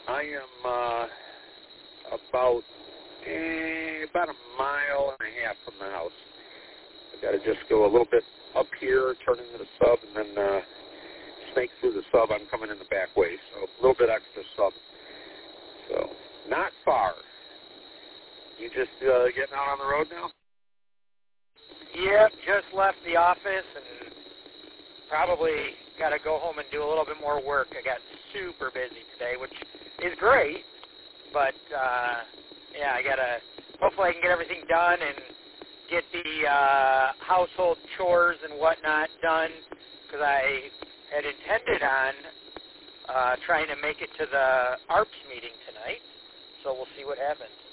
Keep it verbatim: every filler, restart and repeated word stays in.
I am uh, about eh, about a mile and a half from the house. I've got to just go a little bit up here, turn into the sub, and then uh, snake through the sub. I'm coming in the back way, so a little bit extra sub. So not far. You just uh, getting out on the road now? Yep, just left the office and probably got to go home and do a little bit more work. I got super busy today, which is great, but uh, yeah, I got to, hopefully I can get everything done and get the uh, household chores and whatnot done, because I had intended on uh, trying to make it to the A R P S meeting tonight, so we'll see what happens.